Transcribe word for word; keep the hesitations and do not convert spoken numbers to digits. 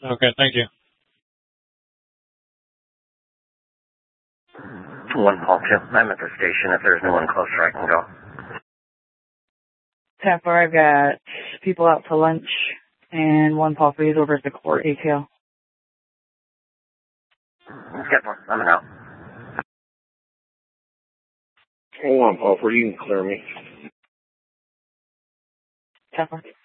Okay, thank you. One Paul two. I'm at the station. If there's no one closer, I can go. ten four, I've got people out to lunch, and one Paul three is over at the court A T L. Get one. I'm out. Hold on, Paul, for you can clear me. ten four.